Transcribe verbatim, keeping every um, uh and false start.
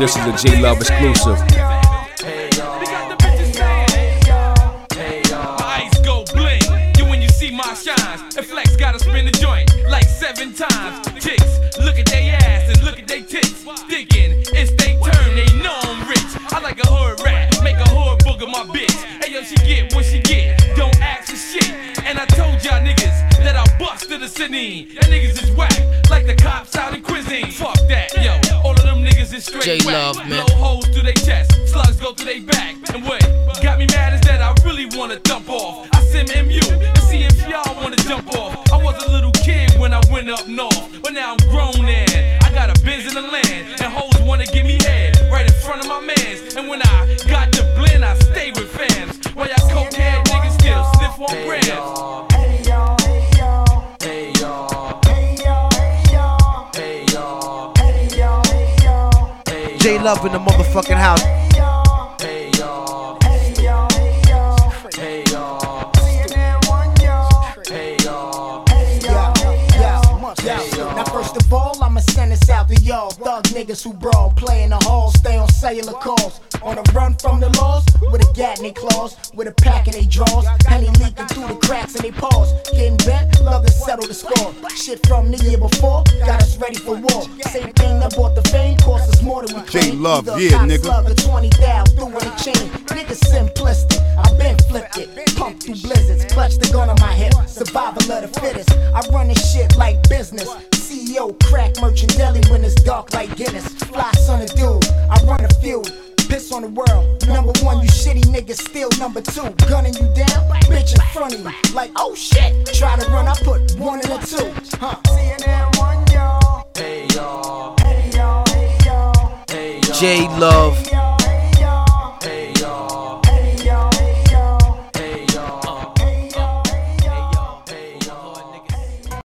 This is a J Love exclusive. Hey y'all, hey y'all. My ice go bling, you when you see my shines. And Flex gotta spin the joint like seven times. Chicks, look at they ass and look at they tits. Thinking it's they turn, they know I'm rich. I like a hood rat, make a hood booger my bitch. Hey yo, she get what she get, don't ask for shit. And I told y'all niggas that I bust to the city. Y'all niggas is whack, like the cops out in cuisine. Fuck that, yo, all of them niggas is straight J whack. Love, man. Blow holes through they chest, slugs go through they back. And what got me mad is that I really wanna dump off. I send M U and see if y'all wanna jump off. I was a little kid when I went up north, but now I'm grown and I got a biz in the land. And hoes wanna give me head right in front of my mans. And when I got the blend, I stay with fans. While y'all cokehead niggas still sniff on grams. Hey y'all, hey y'all, hey y'all, hey y'all, hey y'all, hey y'all, hey y'all, hey y'all. J Love in the motherfucking house. Hey y'all, hey y'all, hey y'all, hey y'all, hey y'all, C N N one y'all, hey y'all, hey y'all, hey y'all. Now first of all, I'ma send this out to y'all thug niggas who brawl, play in the hall, stay on cellular calls. On a run from the laws, with a gat in they claws, with a pack in they drawers, honey leaking through the cracks in they paws. Getting bent, love to settle the score. Shit from the year before, got us ready for war. Same thing that bought the fame, cost us more than we claim. J Love, Either a yeah, cop nigga. slug or twenty thou through in a chain. Niggas simplistic, I been flipped it. Pumped through blizzards, clutch the gun on my hip. Survival of the fittest. I run this shit like business. C E O, crack merchant deli when it's dark like Guinness. Fly son of dude, I run the field. Piss on the world. Number one, you shitty niggas still number two. Gunning you down, bitch in front of you. Like, oh shit. Try to run, I put one in a two. Huh. C N N one y'all, hey y'all, hey y'all, hey y'all, hey y'all. J Love.